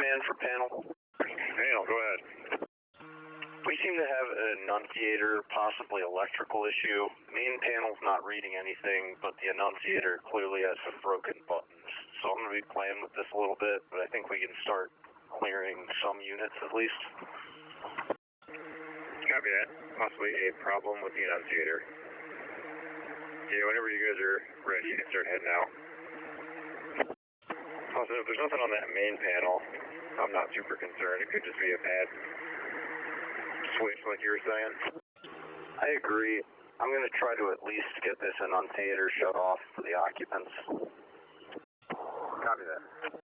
command for panel. Panel, go ahead. We seem to have an annunciator, possibly electrical issue. Main panel's not reading anything, but the annunciator clearly has some broken buttons. So I'm going to be playing with this a little bit, but I think we can start clearing some units at least. Copy that. Possibly a problem with the annunciator. Yeah, whenever you guys are ready, you can start heading out. Also, if there's nothing on that main panel, I'm not super concerned. It could just be a bad switch, like you were saying. I agree. I'm going to try to at least get this annunciator shut off for the occupants. Copy that.